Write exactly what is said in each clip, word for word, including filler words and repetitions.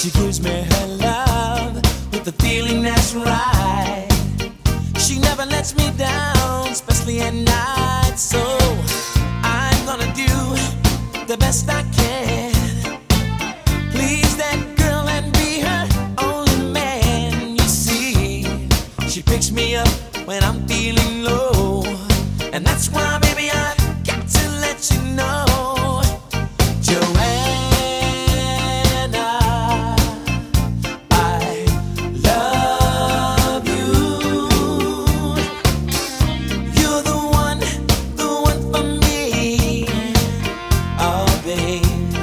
She gives me her love with the feeling that's right. She never lets me down, especially at night. So I'm gonna do the best I can. Please that girl and be her only man. You see, she picks me up when I'm feeling low, and that's why, baby, I've got to let you know, Joanna, I love you. You're the one, the one for me. Oh, babe.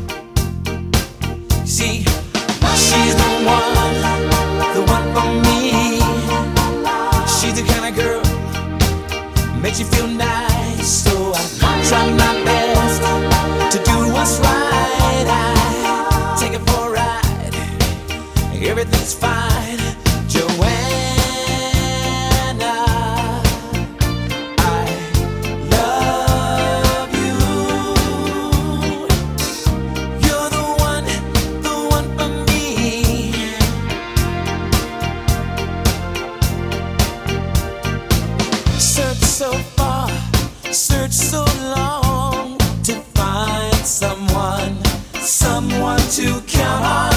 See, she's the one, the one for me. She's the kind of girl makes you feel nice. So I try my best to do what's right. I take it for a ride, everything's fine. Joanna, I love you. You're the one, the one for me. Search so far, search so long to find someone, someone to count on.